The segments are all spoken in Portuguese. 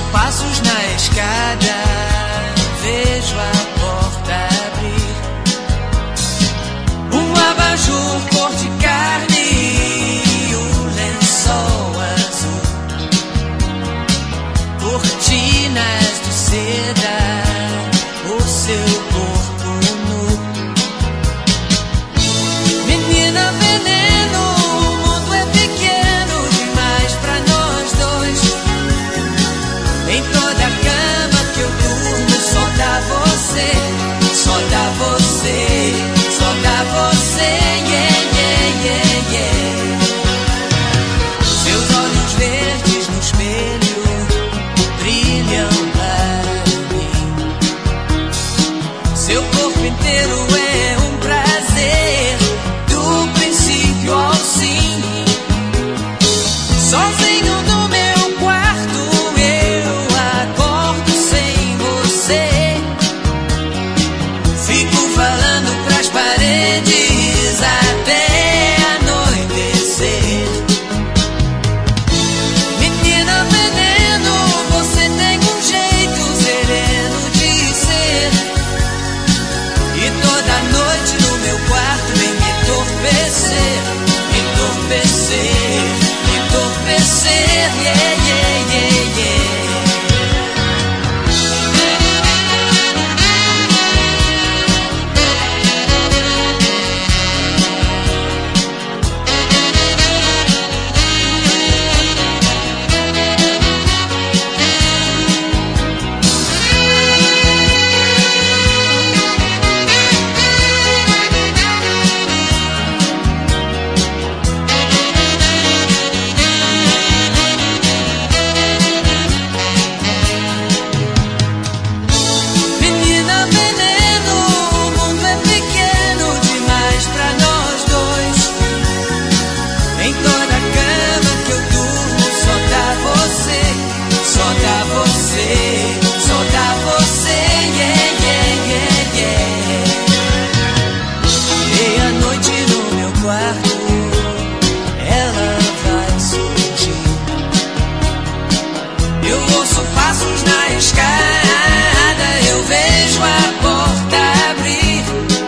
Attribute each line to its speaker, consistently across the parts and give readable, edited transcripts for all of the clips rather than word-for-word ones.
Speaker 1: passos na escada, vejo a porta abrir. Um abajur cor de carne e um lençol azul, cortinas de seda, o seu corpo nu. Menina veneno, o mundo é pequeno demais pra nós dois. Em toda a cama que eu durmo só dá você, só dá você, só dá você, yeah, yeah, yeah, yeah. Seus olhos verdes no espelho brilham para mim. Seu corpo inteiro é um prazer, do princípio ao fim. Sozinho no meu quarto eu acordo sem você. Fico falando pras paredes até anoitecer. Menina veneno, você tem um jeito sereno de ser. E toda noite no meu quarto vem me entorpecer, entorpecer, entorpecer, yeah, yeah, yeah, yeah. Menina veneno, o mundo é pequeno demais pra nós dois. Em toda a cama que eu durmo só dá você, só dá você, só dá você, yeah, yeah, yeah, yeah. Meia-noite no meu quarto ela vai surgir. Eu ouço passos na escada, eu vejo a porta abrir.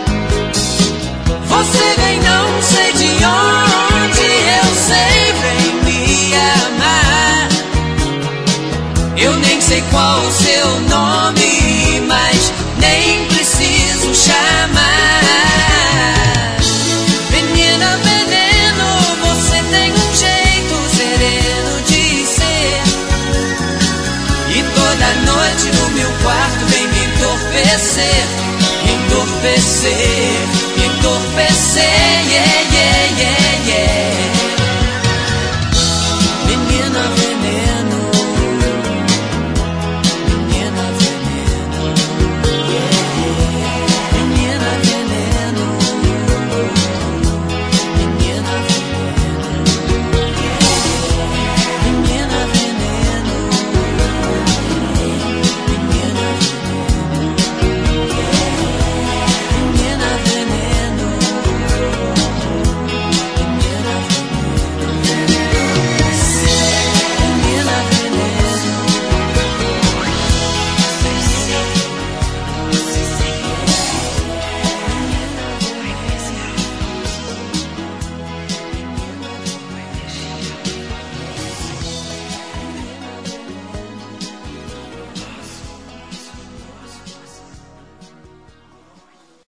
Speaker 1: Você vem não sei de onde, eu sei, vem me amar. Eu nem sei qual o seu nome, mas nem preciso chamar. Menina veneno, você tem um jeito sereno de ser. E toda noite no meu quarto vem me entorpecer, entorpecer, entorpecer, yeah, yeah.